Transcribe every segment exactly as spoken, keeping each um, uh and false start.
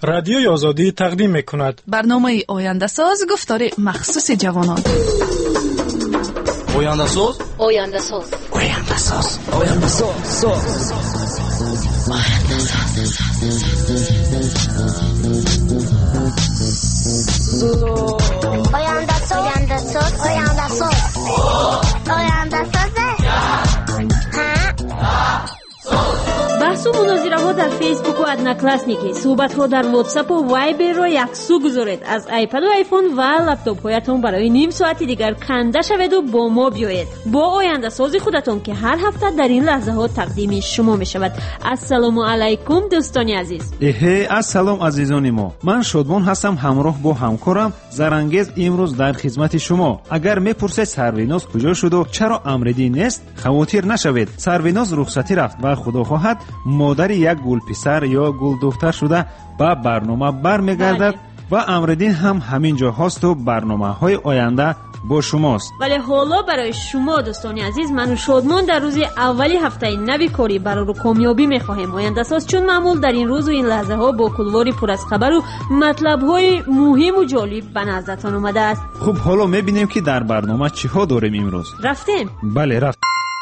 رادیوی آزادی تقدیم می‌کند. برنامه آینده ساز گفتار مخصوص جوانان. آینده ساز آینده ساز آینده ساز آینده ساز آینده ساز آینده ساز آینده ساز آینده ساز بحث و مناظره ها در فیسبوک و ادناکلاسنیکی، صحبت ها در واتساپ و وایبر را یکسو گذارید. از آیپد و آیفون و لپتاپ هایتان برای نیم ساعتی دیگر کنده شوید و با ما بیایید. با آینده سازی خودتون که هر هفته در این لحظه ها تقدیم شما می شود. السلام علیکم دوستان عزیز. اهه السلام عزیزان ما. من شادمان هستم، همراه با همکارم زرانگیز امروز در خدمت شما. اگر میپرسید سرویناز کجا شد و چرا آمریدی نیست، خواطر نشوید. سرویناز رخصتی رفت و خدا خواهد مادر یک گل پسر یا گل دختر شده با برنامه برمیگردد و امردین هم همین جا هست و برنامه های آینده با شماست. ولی حالا برای شما دوستان عزیز، من و شادمان در روز اولی هفته نوی کاری برای رو کامیابی میخواهیم. آینده ساز چون معمول در این روز و این لحظه ها با کلواری پر از خبر و مطلب های مهم و جالب به نظرتان اومده است. خب حالا میبینیم که در برنامه چی ها داریم امروز. رفتیم؟ بله رفت.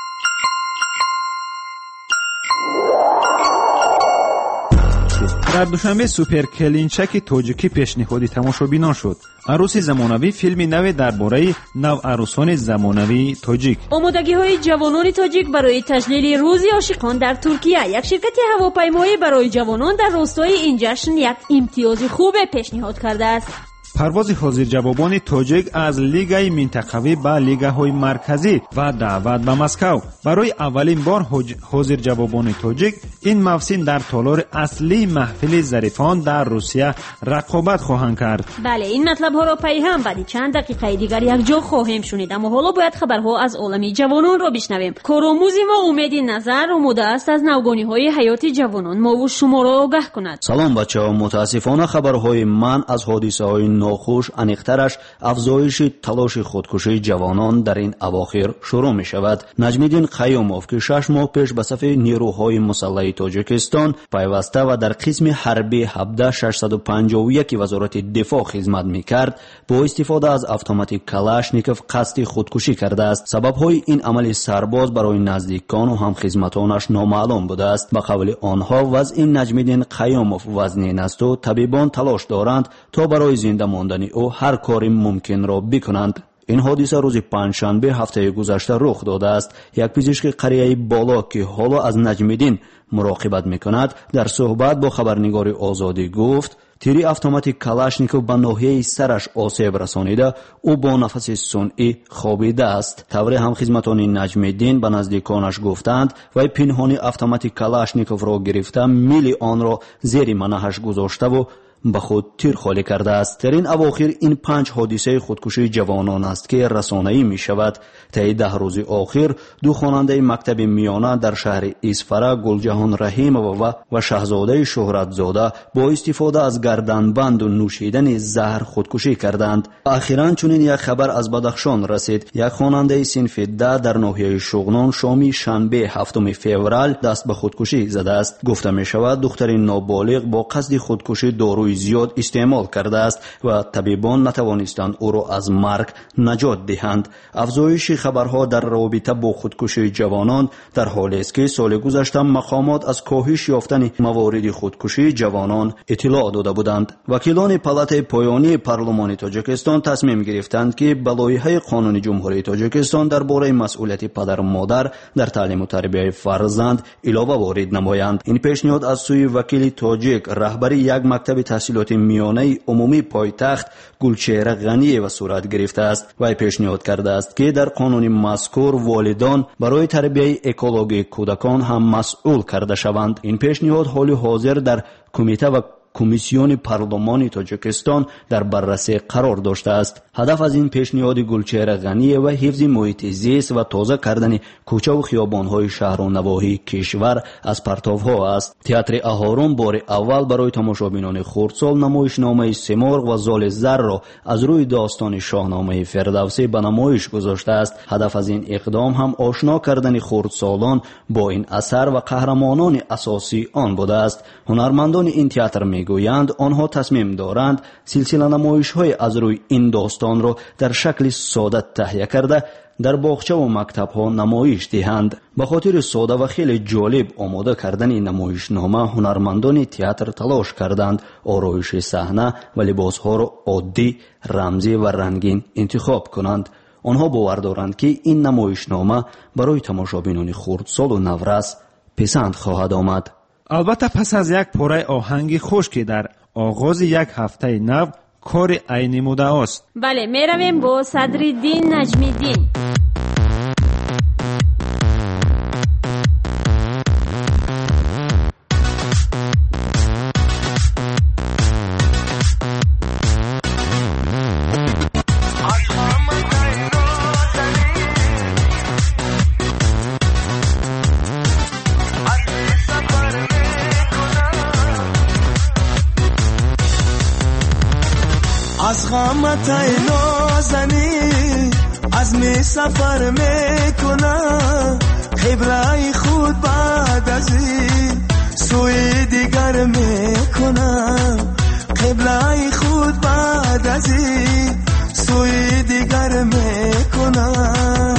در دوشنبه سوپر کلینچک تاجیکی پیشنهادی تماشابینان شد. عروس زمانوی فیلمی نو درباره نو عروسان زمانوی تاجیک. آمادگی های جوانان تاجیک برای تجلیل روز عاشقان در ترکیه. یک شرکت هواپیمایی برای جوانان در راستای این جشن یک امتیاز خوب پیشنهاد کرده است. پرواز حاضر جوابان تاجیک از لیگای منطقوی به لیگاهای مرکزی و دعوت به مسکو. برای اولین بار حاضر جوابان تاجیک این موسم در تالار اصلی محفل ظریفان در روسیه رقابت خواهند کرد. بله، این مطلب ها را پی هم بعد چند دقیقه دیگر یک جا خواهیم شنید، اما حالا باید خبرها از عالم جوانان را بشنویم. کارآموز ما امید نظر آماده است از نوگانی های حیات جوانان ما و شما را آگاه کند. سلام بچه‌ها، متاسفانه خبرهای من از حادثه های ناخوش انیخترش افزایش تلاش خودکشی جوانان در این اواخر شروع می شود. نجمیدین قیوموف که شش ماه پیش به صف نیروهای مسلح تاجیکستان پیوسته و در قسم حربی هفده ششصد و پنجاه و یک وزارت دفاع خدمت می کرد، با استفاده از اتوماتیک کلاشنیکوف قصد خودکشی کرده است. سببهای این عمل سرباز برای نزدیکان و هم خدمتانش نامعلوم بوده است. به قول آنها وضع نجمیدین قیوموف وزنین است و طبیبان تلاش دارند تا برای زنده ماندن او هر کاری ممکن را بکنند. این حادثه روز پنجشنبه هفته گذشته رخ داده است. یک پزشک قریه بالا که حالا از نجمیدین مراقبت میکند در صحبت با خبرنگار آزادی گفت تیری اتوماتیک کلاشنیکوف به ناحیه سرش آسیب رسانیده او با نفس صنعی خوابیده است. طوری هم خدمتان نجمیدین به نزدیکانش گفتند و پنهانی اتوماتیک کلاشنیکوف را گرفته میل آن را زیر منهش گذاشته و به خود تیر خالی کرده است. در این اواخر این پنج حادثه خودکشی جوانان است که رسانه‌ای می شود. طی ده روز آخر دو خواننده مکتب میانه در شهر اسفره گلجهان رحیمова و شاهزاده شهرتزاده با استفاده از گردنبند و نوشیدن زهر خودکشی کردند. اخیراً چنین یک خبر از بدخشان رسید. یک خواننده صنف ده در ناحیه شغنان شامی شنبه هفتم فوریه دست به خودکشی زده است. گفته می شود دختر نابالغ با قصد خودکشی داروی زیاد استعمال کرده است و طبیبان نتوانستند او را از مرگ نجات دهند. افزایش خبرها در رابطه با خودکشی جوانان در حالی است که سال گذشته مقامات از کاهش یافتن موارد خودکشی جوانان اطلاع داده بودند. وکیلان پالات پایانی پارلمان تاجیکستان تصمیم گرفتند که به لایحه قانون جمهوری تاجیکستان درباره مسئولیت پدر و مادر در تعلیم و تربیت فرزند علاوه وارد نمایند. این پیشنهاد از سوی وکیل تاجیک رهبری یک مکتب تحصیلات میانه عمومی پایتخت گلچهره غنیه و صورت گرفته است. و پیشنهاد کرده است که در قانون مذکور والدان برای تربیت اکولوژی کودکان هم مسئول کرده شوند. این پیشنهاد حال حاضر در کمیته و کمیسیون پارلمانی تاجیکستان در بررسی قرار داشته است. ҳадаф аз ин пешниҳоди гулчеҳра ғание ва ҳифзи муҳити зист ва тоза кардани кӯчаву хиёбонҳои шаҳру навоҳии кишвар аз партовҳо аст. театри аҳорон бори аввал барои тамошобинони хурдсол намоишномаи симорғ ва золи зарро аз рӯи достони шоҳномаи фирдавсӣ ба намоиш гузоштааст. ҳадаф аз ин иқдом ҳам ошно кардани хурдсолон бо ин асар ва қаҳрамонони асосии он будааст. ҳунармандони ин театр мегӯянд онҳо тасмим доранд силсила намоишҳои аз рӯи ин достонро дар шакли сода таҳия карда дар боғчаву мактабҳо намоиш диҳанд. ба хотири сода ва хеле ҷолиб омода кардани намоишнома ҳунармандони театр талош карданд ороиши саҳна ва либосҳоро оддӣ, рамзӣ ва рангин интихоб кунанд. онҳо бовар доранд ки ин намоишнома барои тамошобинони хурдсолу наврас писанд хоҳад омад. албатта пас аз як пораи оҳанги хуш ки дар оғози як ҳафтаи нав кори айни муддаост. бале, меравем бо Садриддин Наҷмиддин. از غمت ای نازنی از می سفر میکنم قبله خود بعد از این سوی دیگر میکنم قبله خود بعد از این سوی دیگر میکنم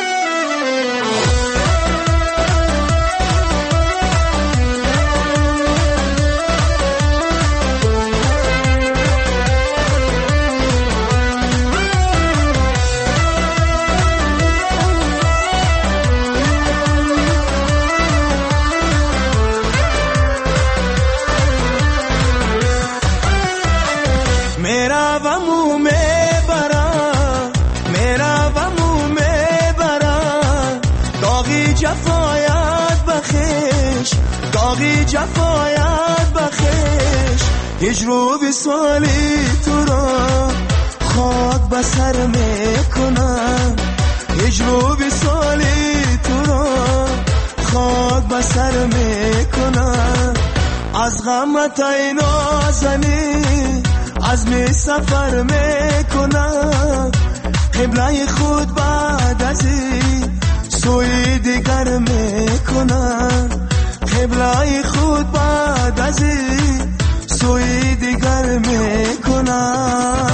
داغی جفایت بخش هجرو بسالی تو را خاک بسر میکنم هجرو بسالی تو را خاک بسر میکنم از غمت ای نازنی از می سفر میکنم قبله خود بعد از این سوی دیگر میکنم قبله خود بعد از این سوی دیگر میکنم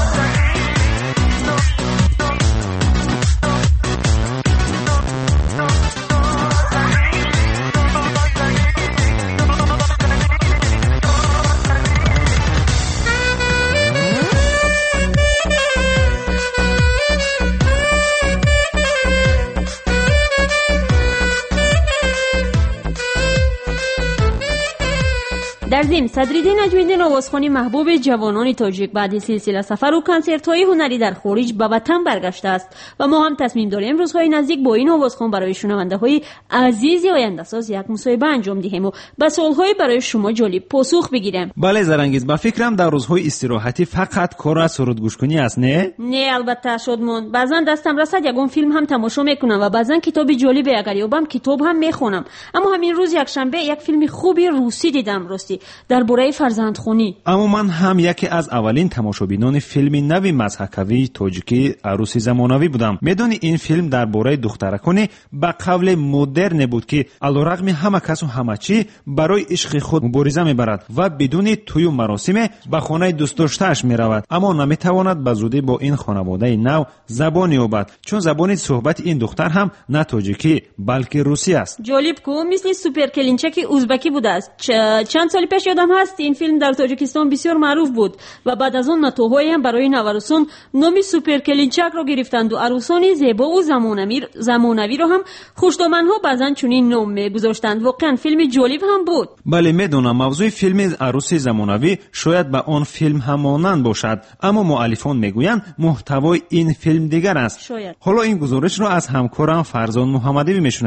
در ضمن صدرالدین نجمیدین آوازخوانی محبوب جوانان تاجیک بعد سلسله سفر و کنسرت‌های هنری در خارج به وطن برگشته است و ما هم تصمیم داریم روزهای نزدیک با این آوازخوان برای شنونده‌های عزیز آینده‌ساز یک مصاحبه انجام دهیم و به سوال‌های برای شما جالب پاسخ بگیریم. بله زرنگیز، با فکرم در روزهای استراحتی فقط کار از سرود گوش کنی است نه؟ نه البته شادمان، بعضن دستم رسد یگون فیلم هم تماشا میکنم و بعضن کتاب جالبی اگر یابم کتاب هم میخونم. اما همین روز یک شنبه یک فیلم خوبی روسی دیدم راستی درباره فرزندخوانی. اما من هم یکی از اولین تماشابینان فیلم نوی مضحکاوی تاجیکی عروسی زمانوی بودم. میدونی این فیلم درباره دخترکانی با قول مدرن بود که علیرغم همه کس و همه چی برای عشق خود مبارزه میبرد و بدون توی و مراسم به خانه دوست داشته‌اش میرود، اما نمیتواند به زودی با این خانواده نو زبان یابد چون زبان صحبت این دختر هم نه تاجیکی بلکه روسی است. جالب کو مثل سوپر کلینچکی ازبکی بوده است. چ... چند سال پیش یادم هست این فیلم در تاجیکستان بسیار معروف بود و بعد از اون ناتوهایی هم برای نوارسان نام سوپر کلینچک را گرفتند و عروسان زیبا و زمانوی زمانوی را هم خوشدامنها بعضن چنین نام میگذاشتند. واقعا فیلم جالب هم بود. بله میدونم موضوع فیلم عروسی زمانوی شاید به آن فیلم همانند باشد، اما مؤلفان میگویند محتوای این فیلم دیگر است. شاید. حالا این گزارش را از همکارم فرزان محمدی میشنویم.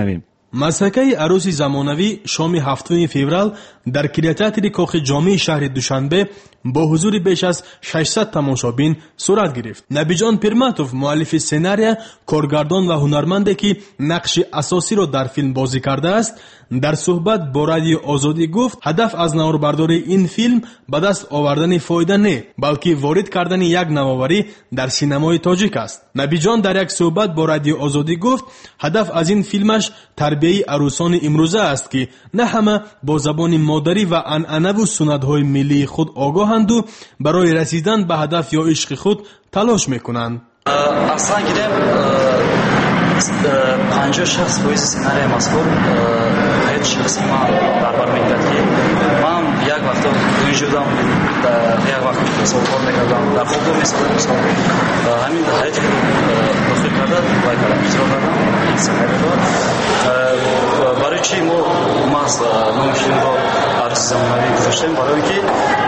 مسحکه عروسی زمانوی شام هفتم فوریه در کینوتئاتر کاخ جامع شهر دوشنبه با حضور بیش از ششصد تماشابین صورت گرفت. نبیجان پیرماتوف مؤلف سناریو، کارگردان و هنرمندی که نقش اساسی را در فیلم بازی کرده است، در صحبت با رادیو آزادی گفت هدف از نوآوری این فیلم به دست آوردن فایده نه، بلکه وارد کردن یک نوآوری در سینمای تاجیک است. نبیجان در یک صحبت با رادیو آزادی گفت هدف از این فیلمش تربیت عروسان امروزه است که نه همه با زبان مادری و عنعنه و سنت‌های ملی خود آگاهند و برای رسیدن به هدف یا عشق خود تلاش میکنند. اصلا گیرم پنجاه شخص فویز سیناری مذکور هیچ شخصی ما بربر میگرد که من یک وقت دوی جودم یک وقت سال کار میکردم در خوب میسادم مثلا همین در هیچ دخل کرده بای کردم اجرا کردم این سیناری را برای چی ما ماست نام فیلم را عروسی زمانوی گذاشتیم برای که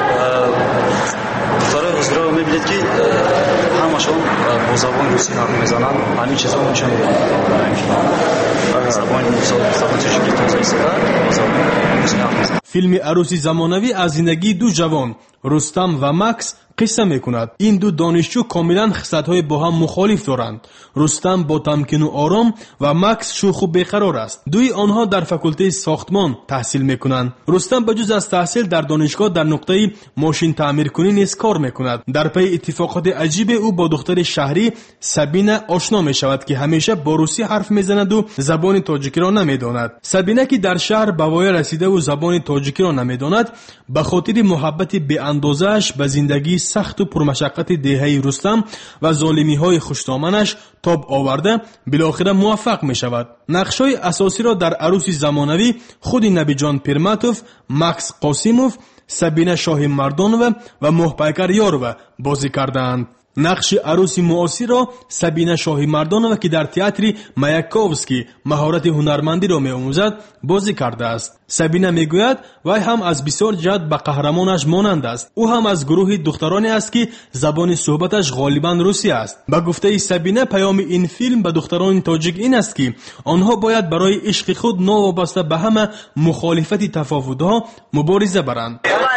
دختره حضوره رو میبینید که همشون با زبان روسی حرف میزنن، همین چیزا نشون میده برای این فیلم زبان زبان تاجیکی تازه ایستاده با زبان روسی حرف میزنن. فیلم عروسی زمانوی از زندگی دو جوان رستم و مکس قصه میکند. این دو دانشجو کاملا خصلت‌های با هم مخالف دارند. رستم با تمکین و آرام و مکس شوخ و بیقرار است. دوی آنها در فاکولته ساختمان تحصیل میکنند. رستم بجز از تحصیل در دانشگاه در نقطه ماشین تعمیر کنی نیز کار میکند. در پی اتفاقات عجیب او با دختر شهری سبینه آشنا میشود که همیشه با روسی حرف میزند و زبان تاجیکی را نمیداند. سبینه که در شهر به وای رسیده و زبان تاجیکی را نمیداند، به خاطر محبت بی اندازه‌اش به زندگی سخت و پرمشقت دهه رستم و ظالمی‌های خوش‌دامنش تاب آورده بالاخره موفق می‌شود. نقش‌های اساسی را در عروسی زمانوی خود نبیجان پیرماتوف، مکس قاسیموف، سبینه شاه مردانوف و محپیکر یاروف بازی کردند. نقش عروسی معاصر را سبینه شاه مردانوف که در تئاتر مایاکوفسکی مهارت هنرمندی را می‌آموزد بازی کرده است. سبینه میگوید وی هم از بسیار جهت به قهرمانش مانند است. او هم از گروه دخترانی است که زبان صحبتش غالباً روسی است. به گفته سبینه پیام این فیلم به دختران تاجیک این است که آنها باید برای عشق خود نوابسته به همه مخالفت تفاوت‌ها مبارزه برند.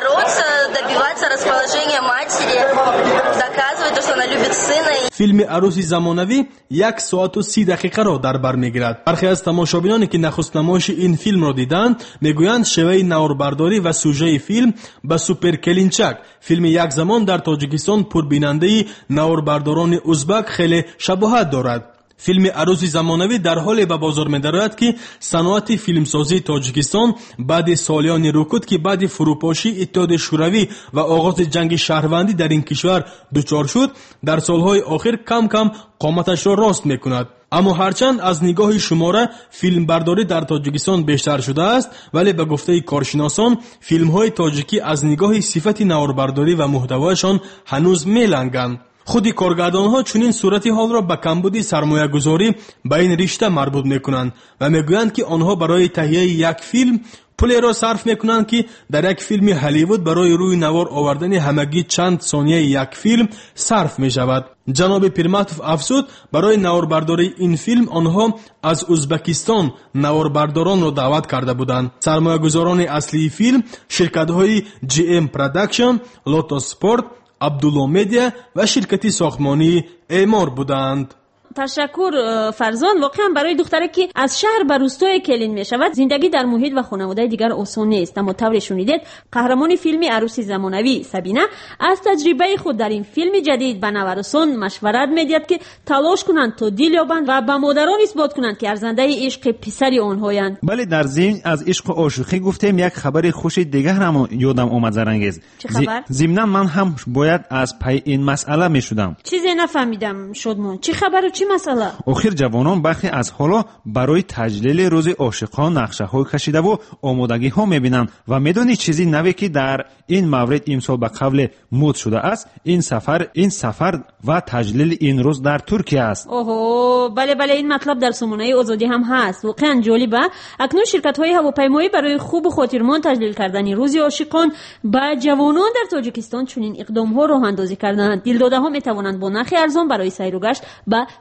فیلم عروسی زمانوی یک ساعت و سی دقیقه را در بر میگیرد. برخی از تماشابینانی که نخست نمایش این فیلم را دیدند میگویند شیوه نواربرداری و سوژه فیلم به سوپر کلینچک، فیلم یک زمان در تاجیکستان پربیننده نواربرداران ازبک، خیلی شباهت دارد. فیلم عروسی زمانوی در حال به بازار می‌درآید که صنعت فیلمسازی تاجیکستان بعد سالیان رکود که بعد فروپاشی اتحاد شوروی و آغاز جنگ شهروندی در این کشور دچار شد، در سالهای آخر کم کم قامتش را راست می‌کند. اما هرچند از نگاه شماره فیلم برداری در تاجیکستان بیشتر شده است، ولی به گفته کارشناسان فیلم‌های تاجیکی از نگاه صفت نواربرداری و محتوایشان هنوز می‌لنگند. خودی کارگردان‌ها چنین صورتی حال را به کمبودی سرمایه گذاری به این رشته مربوط می‌کنند و می‌گویند که آنها برای تهیه یک فیلم پولی را صرف می‌کنند که در یک فیلم هالیوود برای روی نوار آوردن همگی چند ثانیه یک فیلم صرف می‌شود. جناب پیرماتوف افزود برای نواربرداری این فیلم آنها از ازبکستان نواربرداران را دعوت کرده بودند. سرمایه‌گذاران اصلی فیلم شرکت‌های جی ام پروداکشن، لوتوس سپورت، عبدالله میدیا و شرکتی ساختمانی اعمار بودند. تشکر فرزان. واقعا برای دختری که از شهر به روستای کلین می شود زندگی در محیط و خانواده دیگر آسان نیست. اما طور شنیدید قهرمان فیلم عروسی زمانوی سبینه از تجربه خود در این فیلم جدید به نوارسان مشورت میدهد که تلاش کنند تا دل یابند و به مادران اثبات کنند که ارزنده عشق پسر آنهایند. بله، در ضمن از عشق و عاشقی گفتیم، یک خبر خوش دیگر هم یادم آمد زرنگیز. چه خبر؟ ضمن من هم باید از پی این مسئله میشدم. چیزی نفهمیدم شادمان. چه خبر و چه مسئله؟ آخر جوانان برخی از حالا برای تجلیل روز عاشقان نقشه‌های کشیده و آمادگی‌ها می‌بینند و می‌دونی چیزی نوی که در این مورد امسال به قبل مد شده است، این سفر این سفر و تجلیل این روز در ترکیه است. اوه بله بله، این مطلب در سامانه آزادی هم هست. واقعا جالبه. اکنون شرکت‌های هواپیمایی برای خوب و خاطرمان تجلیل کردن روز عاشقان با جوانان در تاجیکستان چنین اقدام‌ها راه اندازی کردند. دلداده‌ها می‌توانند با نرخ ارزان برای سیر و گشت به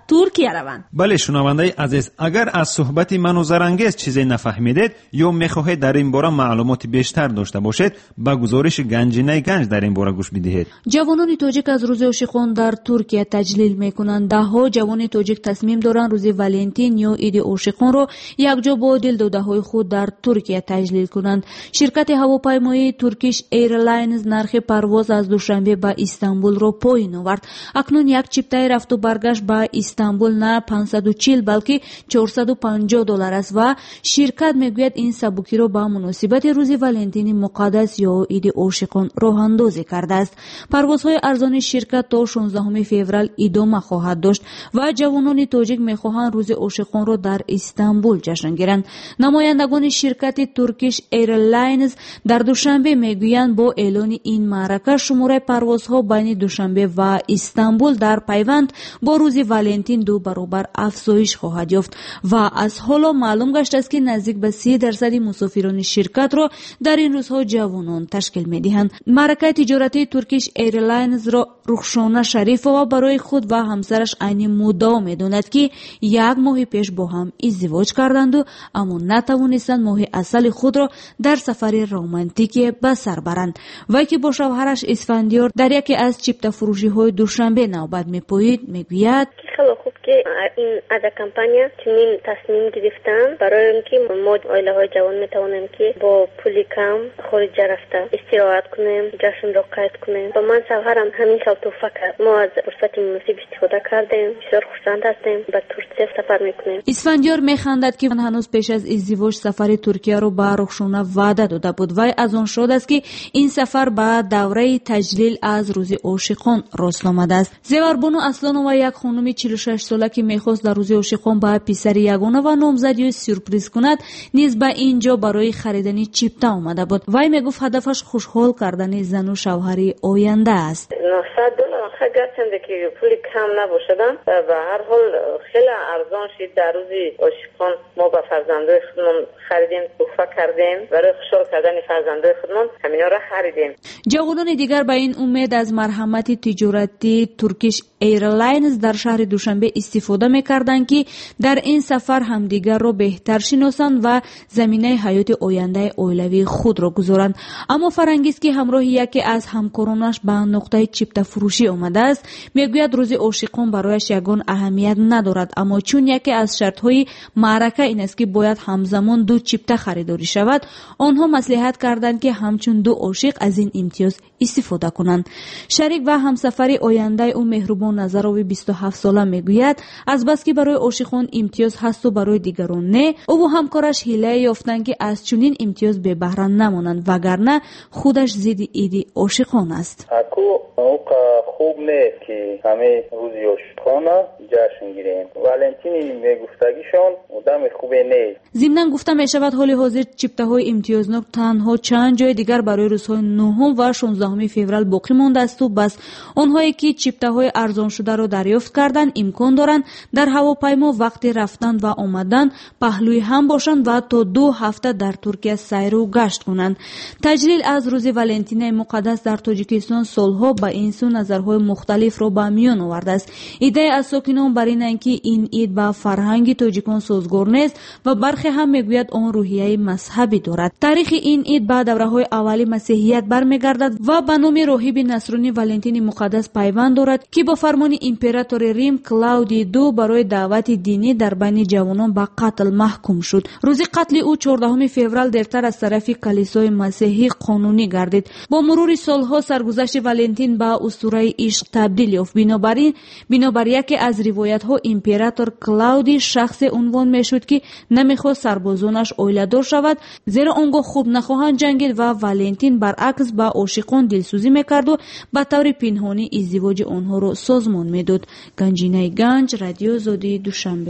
ترکیه روند. بله شنونده عزیز، اگر از صحبت من و زرانگیز چیزی نفهمیدید یا میخواهید در این باره معلومات بیشتر داشته باشید، به گزارش گنجینه گنج در این باره گوش بدهید. جوانان تاجیک از روز عاشقان در ترکیه تجلیل میکنند. ده ها جوان تاجیک تصمیم دارند روز ولنتین یا عید عاشقان را یکجا با دل داده های خود در ترکیه تجلیل کنند. شرکت هواپیمایی ترکیش ایرلاینز نرخ پرواز از دوشنبه به استانبول را پایین آورد. اکنون یک چیپتای رفت و برگشت به استانبول نه پانصد و چهل بلکه چهارصد و پنجاه دلار است و شرکت میگوید این سبکی را با مناسبت روز ولنتین مقدس یا عید عاشقان راه اندازی کرده است. پروازهای ارزان شرکت تا شانزدهم فوریه ادامه خواهد داشت و جوانان تاجیک میخواهند روز عاشقان را در استانبول جشن گیرند. نمایندگان شرکت ترکیش ایرلاینز در دوشنبه میگویند با اعلان این معرکه شماره پروازها بین دوشنبه و استانبول در پیوند با روز ولنتین دو برابر افزایش خواهد یافت و از حالا معلوم گشته است که نزدیک به سی درصد مسافران شرکت را در این روزها جوانان تشکیل میدهند. معرکه تجارتی ترکیش ایرلاینز را رخشانه شریفова برای خود و همسرش عین مدعا میداند که یک ماه پیش با هم ازدواج کردند و اما نتوانستند ماه اصل خود را در سفر رمانتیکی به سر برند. و که با شوهرش اسفندیار در یکی از چیپتا فروشی های دوشنبه نوبت میپوید میگوید خیلی خوب که این از کمپانیا چنین تصمیم گرفتن برای اینکه ما عائله های جوان میتوانیم که با پولی کم خارج رفته استراحت کنیم، جشن را قید کنیم. با من شوهرم همین سال توفیق کرد. ما از فرصت مناسب استفاده کردیم. بسیار خوشحال هستیم. به ترکیه سفر میکنیم. اسفندیار میخندد که هنوز پیش از ازدواج سفر ترکیه را به رخشانه وعده داده بود و از آن شد است که این سفر به دوره تجلیل از روز عاشقان راست آمده است. زیوربانو اصلانова یک خانم چهل و شش ساله که میخواست در روز عاشقان به پسر یگانه و نامزدی سورپرایز کند نیز به اینجا برای خریدن چیپتا آمده بود. وی میگفت هدفش خوشحال کردن زن و شوهر آینده است. نهصد دلار گرچند که پولی کم نباشدم و به هر حال خیلی ارزان شد. در روز عاشقان ما به فرزندای خودمان خریدیم، تحفه کردیم برای خوشحال کردن فرزندای خودمان همینا را خریدیم. جوانان دیگر به این امید از مرحمت تجارتی ترکیش ایرلاینز در شهر دوشنبه استفاده می‌کردند که در این سفر همدیگر را بهتر شناسند و زمینه حیات آینده اولوی خود را گذارند. اما فرانگیز که همراه یکی از همکارانش به نقطه چیپتا فروشی آمده است میگوید روز عاشقان برایش یگان اهمیت ندارد، اما چون یکی از شرط‌های معرکه این است که باید همزمان دو چیپتا خریداری شود، آنها مصلحت کردند که همچون دو عاشق از این امتیاز استفاده کنند. شریک و همسفر آینده او مهربان نظروی بیست و هفت ساله میگوید از بس که برای عاشقان امتیاز هست و برای دیگران نه، او و همکارش حیله یافتند که از چنین امتیاز به بهره نمانند وگرنه خودش ضد عید عاشقان است. اكو موقع خوب نیست که همه روز عاشقانه جشن گیریم. ولنتین میگفتگیشون آدم خوبی نیست. ضمناً گفته می شود حال حاضر چیپتاهای امتیازناک تنها چند جای دیگر برای روزهای نهم و شانزدهم فوریه باقی مانده است و بس آنهایی که چیپتاهای ارزان شده را دریافت کردند امکان دارند در هواپیما وقتی رفتن و آمدن پهلوی هم باشند و تا دو هفته در ترکیه سیر و گشت کنند. تجلیل از روز ولنتین مقدس در تاجیکستان سالها با این سو نظرهای مختلف را به میان آورده است. ایده از ساکنان بر این است که این عید با فرهنگ تاجیکان سازگار نیست و برخی هم میگوید آن روحیه مذهبی دارد. تاریخ این عید به دوره‌های اولی مسیحیت برمیگردد و به نام راهب نصرانی ولنتین مقدس پیوند دارد که با فرمان امپراتور ریم کلاودی دو برای دعوت دینی در بین جوانان به قتل محکوم شد. روز قتل او چهاردهم فوریه دیرتر از طرف کلیسای مسیحی قانونی گردید. با مرور سالها سرگذشت ولنتین به اسطوره عشق تبدیل یافت. بنابراین بنابر یکی از روایت‌ها امپراتور کلاودی شخص عنوان میشد که نمیخواست سربازانش اویله‌دار شود، زیرا آنگاه خوب نخواهند جنگید و ولنتین برعکس با عاشقان دلسوزی میکرد و به طور پنهانی ازدواج آنها را سازمان میداد. گنجینه گنج، رادیو آزادی، دوشنبه.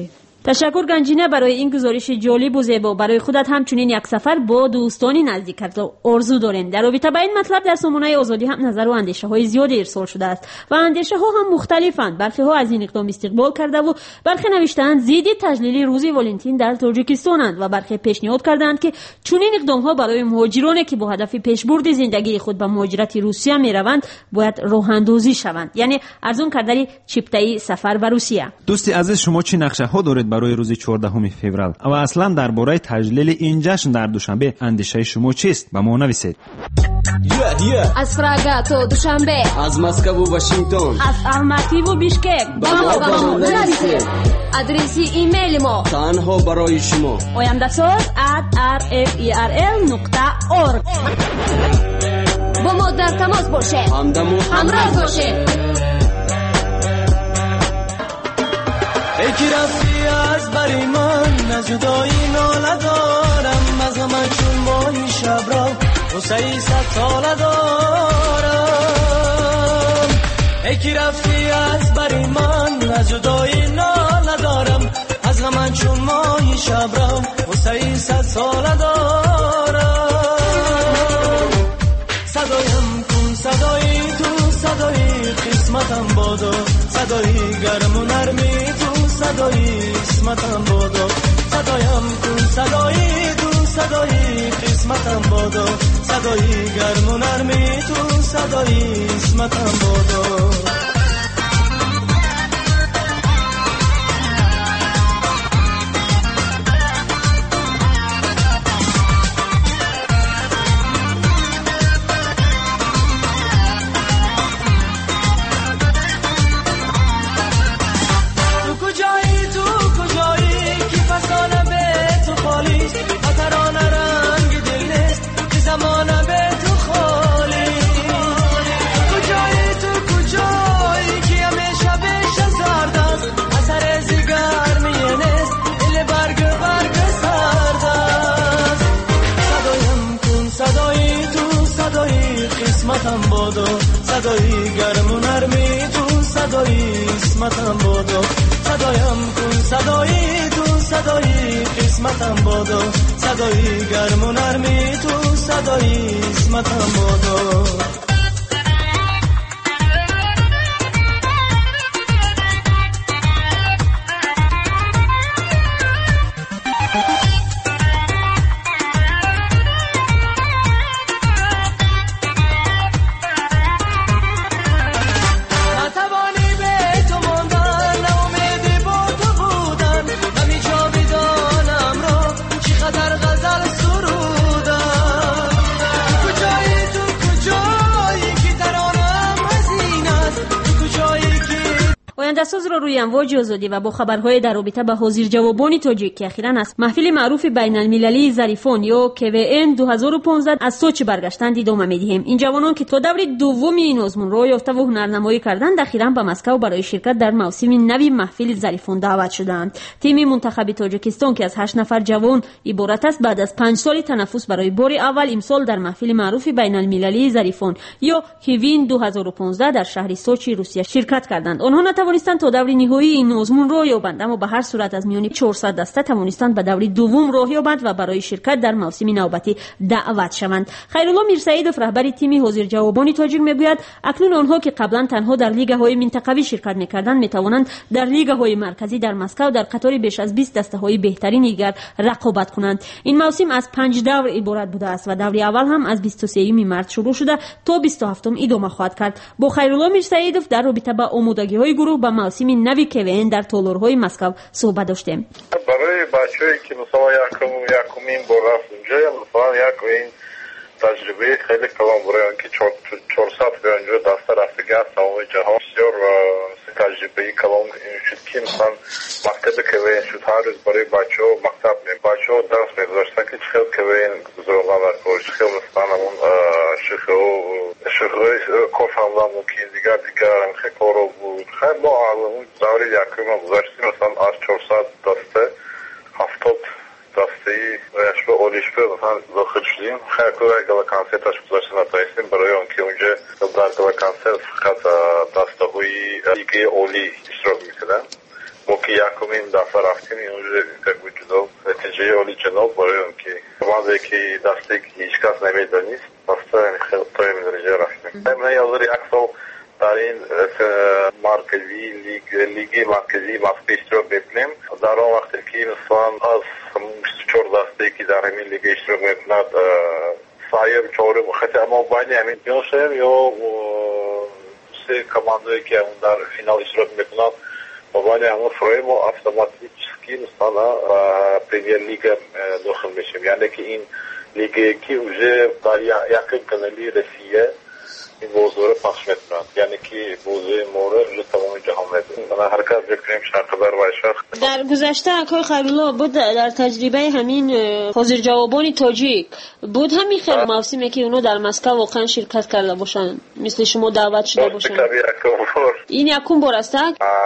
تشکر گنجینه برای این گزارش جالب و زیبا. برای خودت همچنین یک سفر با دوستانی نزدیک کرد و آرزو داریم. در رابطه با این مطلب در سامانه آزادی هم نظر و اندیشه های زیادی ارسال شده است و اندیشه ها هم مختلفند. برخی ها از این اقدام استقبال کرده و برخی نوشتند ضد تجلیل روز ولنتین در تاجیکستانند و برخی پیشنهاد کردند که چنین اقدام ها برای مهاجرانی که با هدف پیشبرد زندگی خود به مهاجرت روسیه می روند باید راه اندازی شوند، یعنی ارزان کردن چپتای سفر به روسیه. دوستی عزیز، شما چه نقشه ها دارید برای روز چهاردهم فوریه و اصلا درباره تجلیل این جشن در دوشنبه اندیشه شما چیست؟ به ما نویسید. از پراگ تا دوشنبه، از مسکو و واشنگتن، از الماتی و بیشکک با ما با ما نویسید. آدرس ایمیل ما تنها برای شما oyandasaz at r f e r l nokta org. با ما در تماس باشه، همراه باشه. ای که رفتی از بری من، از جدایی ناله دارم، از من چون ماهی شب را و سیصد ساله دارم. ای که رفتی از بری من، از جدایی ناله دارم، از من چون ماهی شب را و سیصد ساله دارم. صدایم کن صدایی تو، صدایی قسمتم بادو، صدایی گرم و نرمی تو، صدایی قسمتم بادو. صدایم کن صدایی تو، صدایی قسمتم بادو، صدایی گرم و نرمی تو، صدایی قسمتم بادو. قسمتم بادو، صدایی گرم و نرمی تو، صدایی قسمتم بادو. صدایم کن صدایی تو، صدایی قسمتم بادو، صدایی گرم و نرمی تو، صدایی قسمتم بادو. آینده‌ساز را روی امواج آزادی و با خبرهای در رابطه با حاضر جوابان تاجیک که اخیراً از محفل معروف بین المللی ظریفان یا کی وی ام دو هزار و پانزده از سوچ برگشتند ادامه می‌دهیم. این جوانان که تا دور دوم این آزمون را یافته و هنرنمایی کردند، اخیراً به مسکو برای شرکت در موسم نوی محفل ظریفان دعوت شدند. تیم منتخب تاجیکستان که از هشت نفر جوان عبارت است، بعد از پنج سال تنفس برای بار اول امسال در محفل معروف بین المللی ظریفان یا کیوین دو هزار و پانزده در شهر سوچی روسیه شرکت کردند. آنها نتوانستند تا دور نهایی این آزمون را یابند، اما به هر صورت از میان چهارصد دسته توانستند به دور دوم راه یابند و برای شرکت در موسم نوبتی دعوت شوند. خیرالله میرسعیدوف رهبر تیم حاضر جوابان تاجیک میگوید اکنون آنها که قبلا تنها در لیگ های منطقوی شرکت میکردند میتوانند در لیگ های مرکزی در مسکو در قطار بیش از بیست دسته های بهترین دیگر رقابت کنند. این موسم از پنج دور عبارت بوده است و دور اول هم از بیست و سوم مارس شروع شده تا بیست و هفتم ادامه خواهد کرد. با خیرالله میرسعیدوف در رابطه با آمادگی های گروه به موسم نوی کی وی ام در تالارهای مسکو صحبت داشتیم. برای بچه‌ای که مثلا یکم یکمین بار رفت اونجا، مثلا یک این تجربه خیلی کلان برای اینکه چهارصد به اونجا دسته رفتگی از تمام جهان بسیار تجربه کلان شد که مثلا مکتب کی وی ام شد. هر روز برای بچه‌ها مکتب می بچه‌ها درس می‌گذاشتن که چه کی وی ام گذروندن و کارش خیلی مثلا اون شیخو شیخو کارفرما ممکن دیگر دیگر خیلی کارو بود. خیلی با اون دوره یکم گذاشتیم مثلا از چهارصد دسته هفتاد دسته رشبه اولیشبه مثلا داخل شدیم. خیلی کار گل کانسرتش گذاشتن نتایستیم برای آنکه اونجا در گل کانسرت فقط دسته های لیگ اولی اشتراک میکردن. ما که یکمین دفعه رفتیم اونجا اینترویو جدا نتیجه عالی جناب برای اون که بعضی که دسته که هیچ کس نمیدانست دسته خیلی تا این درجه رفتیم. من یادم یک سال در این مرکزی لیگ لیگ مرکزی مسکو اشتراک میکنیم. در آن وقتی که مثلا از چهار دسته که در همین لیگ اشتراک میکند سایر چهارم خطی اما بین همین میاشیم یا سه کماندوی که اون در فینال اشتراک میکنند و بین همون فریم و اتوماتیکی مثلا پریمیر لیگ داخل میشیم. یعنی که این لیگ که اوجه در یک کانالی رسیه این موضوع رو پخش میکنند. یعنی که موضوع مورد رو تمام جهان میدونند. من حرکت بکنیم شرقبر و شرق. در گذشته اکای خیرالله بود در تجربه همین حاضر جوابان تاجیک بود همین خیلی موسمی که اونو در مسکو واقعا شرکت کرده باشن مثل شما دعوت شده باشن. این یکم بار است؟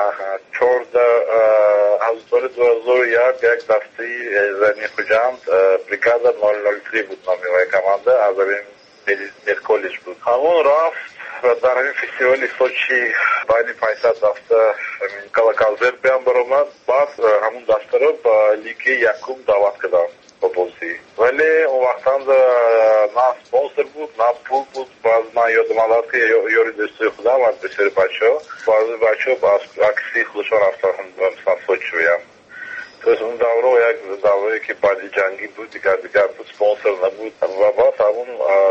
چهارده از سال دو هزار و یک یک دسته زنی خجند بریگاد نود و سه بود نامی و کمانده از این کالج بود. همون رفت و در همین فستیوالی سوچی بین پانصد دسته همین کلاکالزر بیان برآمد. بعد همون دسته رو با لیگ یکم دعوت کردم با بازی. ولی اون وقتا نه سپانسر بود نه پول بود. باز من یادم آمد که یاری دوستی خودم از بسیار بچه ها بعضی بچه ها با عکسی خودشان رفتن مثلا سوچی بیم. تو اون دوره یک دوره که بعدی جنگی بود دیگر دیگر بود سپانسر نبود و بعد همون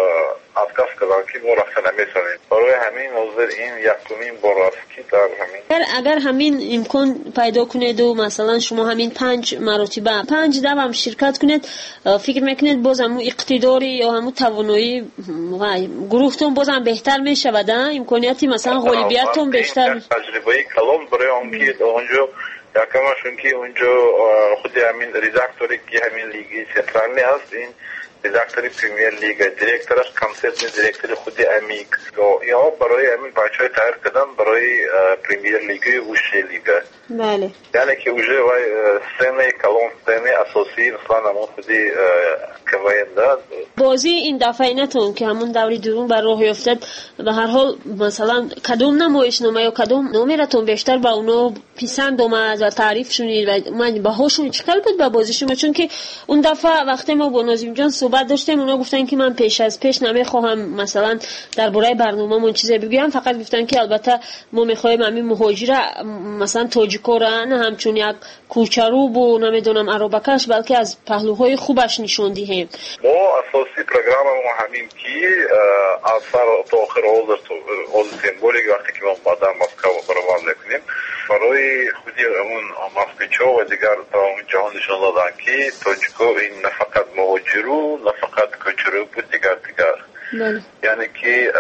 ادکاف کردن که ما رفتن نمیتونیم. برای همین موضوع این یکمین بار است که در همین اگر اگر همین امکان پیدا کنید و مثلا شما همین پنج مرتبه پنج دفعه هم شرکت کنید فکر میکنید باز هم اقتداری یا هم توانایی گروهتون باز هم بهتر میشود امکانیتی مثلا غالبیتتون بیشتر تجربه کلام برای اون که اونجا یکمشون که اونجا خود همین ریداکتوری که همین لیگی سنترالی هست این ریداکتوری پریمیر لیگ دیرکتورش کانسپت دیرکتوری خود امیک یا برای همین بچهای تایر کردن برای پریمیر لیگ و وشه لیگ. بله. یعنی که اوجه وای سنه کلون سنه اساسی مثلا همون خودی کواینده بازی این دفعه نتون که همون دوری درون بر راه افتاد به هر حال مثلا کدوم نمایشنامه یا کدوم نمرتون بیشتر با اونو پسند اومد و تعریف شونید و من باهاشون چیکار بود با بازی شما؟ چون که اون دفعه وقتی ما با ناظم جان صحبت داشتیم اونا گفتن که من پیش از پیش نمیخوام مثلا درباره برنامه‌مون چیزی بگم فقط گفتن که البته ما میخوایم همین مهاجر مثلا تاجیکا را نه همچون یک کوچرو و نمیدونم عربکش بلکه از پهلوهای خوبش نشون دهیم. ما اساسی پروگراممون همین که از سر تا آخر حاضر سمبولیک وقتی که ما بعدا مسکو برابر میکنیم برای خودی اون مسکوچا و دیگر تا اون جهان نشون دادن که تاجیکا این نه فقط مهاجرو نه فقط کوچرو بود دیگر دیگر بله. یعنی که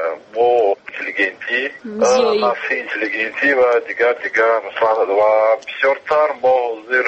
ما اینتلیگنتی نفسی اینتلیگنتی و دیگر دیگر مثلا و بسیارتر ما حاضر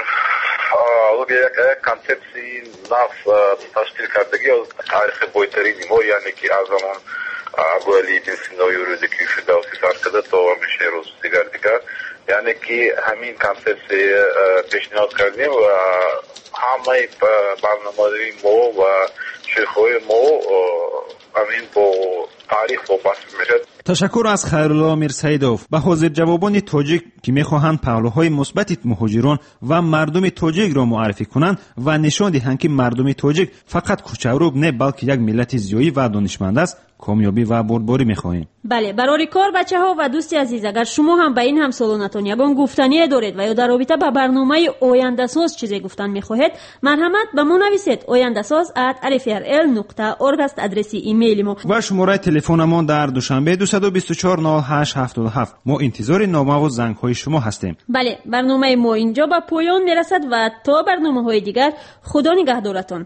یک کانسپسی نفس تشکیل کردگی از تاریخ بایترین ما یعنی که از زمان اولی بنسینای روزی که فداوسی سر کرده تا میشه روز دیگر دیگر یعنی که همین کانسپسی پیشنهاد کردیم و همه برنامه‌های ما و شیخ‌های ما همین با تاریخ وابسته میشه. تشکر از خیرالله میرسیدوف. به حاضر جوابان تاجیک که میخواهند پهلوهای مثبت مهاجران و مردم تاجیک را معرفی کنند و نشان دهند که مردم تاجیک فقط کوچه‌روب نه بلکه یک ملت زیایی و دانشمند است کامیابی و بردباری میخواهیم. بله برای کار بچه ها و دوستی عزیز اگر شما هم به این همسالانتان یگان گفتنی دارید و یا در رابطه با برنامه آینده ساز چیزی گفتن میخواهید مرحمت به ما نویسید آینده ساز ات الف ار ال نقطه اورگ است آدرس ایمیل ما و شماره تلفنمان در دوشنبه دو دو چهار نه هشت هفت هفت. ما انتظار نامه و زنگ های شما هستیم. بله برنامه ما اینجا به پایان میرسد و تا برنامه های دیگر خدا نگهدارتان.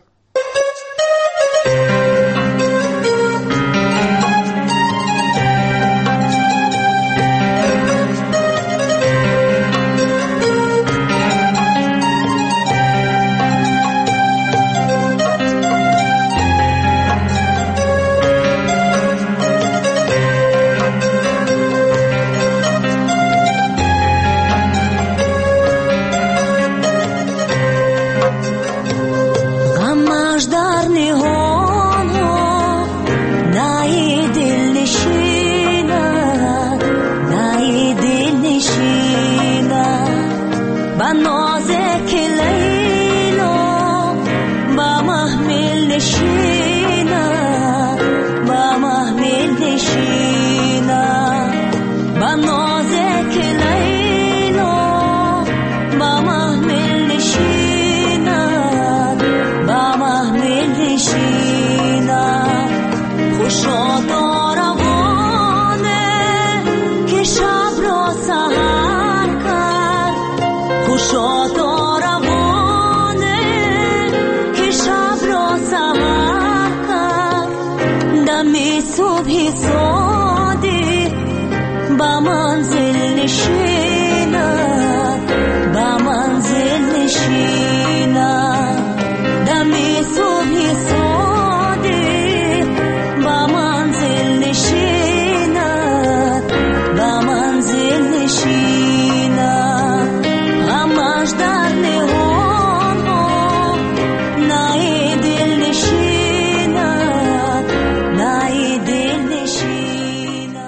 صبح صادق با منزل نشینم با منزل نشینم